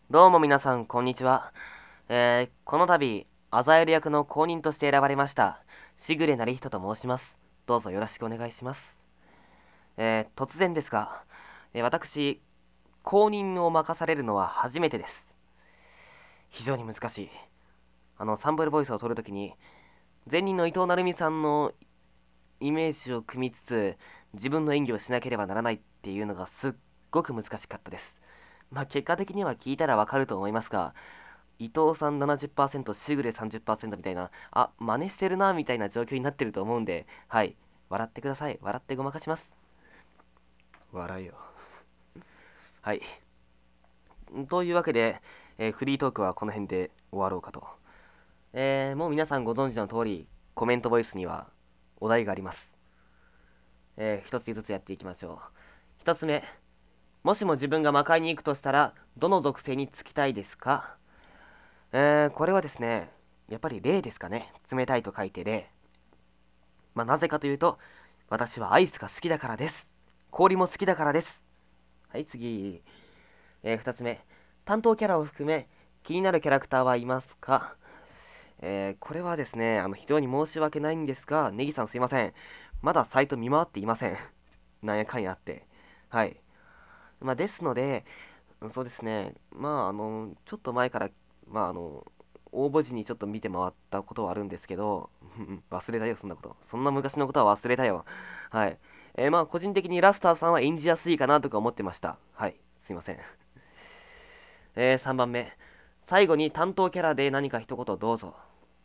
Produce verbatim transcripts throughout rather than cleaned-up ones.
どうも皆さん、こんにちは。えー、この度、アザエル役の公認として選ばれました、しぐれ成人と申します。どうぞよろしくお願いします。えー、突然ですが、えー私、公認を任されるのは初めてです。非常に難しい。あの、サンブルボイスを取るときに、前任の伊藤成美さんのイメージを組みつつ、自分の演技をしなければならないっていうのがすっごく難しかったです。まあ、結果的には聞いたらわかると思いますが、伊藤さんななじゅっパーセント、しぐれさんじゅっパーセントみたいな、あ、真似してるなみたいな状況になってると思うんで、はい、笑ってください。笑ってごまかします。笑いよ。はい。というわけで、えーフリートークはこの辺で終わろうかと。えーもう皆さんご存知の通り、コメントボイスにはお題があります。えー一つずつやっていきましょう。一つ目、もしも自分が魔界に行くとしたら、どの属性につきたいですか？えーこれはですね、やっぱり霊ですかね。冷たいと書いて霊。まあ、なぜかというと、私はアイスが好きだからです。氷も好きだからです。はい、次。えー、ふたつめ。担当キャラを含め、気になるキャラクターはいますか？えー、これはですね、あの、非常に申し訳ないんですが、ネギさんすいません。まだサイト見回っていません。なんやかんやあって。はい。まあ、ですので、そうですね、まあ、あの、ちょっと前から、まあ、あの、応募時にちょっと見て回ったことはあるんですけど、忘れたよ、そんなこと。そんな昔のことは忘れたよ。はい。えーまあ、個人的にラスターさんは演じやすいかなとか思ってました。はい。すいません。えー、さんばんめ。最後に担当キャラで何か一言どうぞ。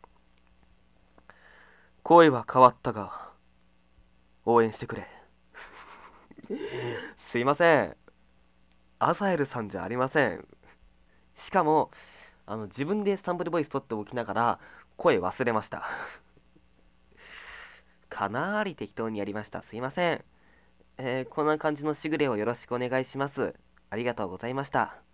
声は変わったが、応援してくれ。すいません。アザエルさんじゃありません。しかも、あの、自分でスタンプルボイス取っておきながら、声忘れました。かなり適当にやりました。すいません。えーこんな感じのしぐれをよろしくお願いします。ありがとうございました。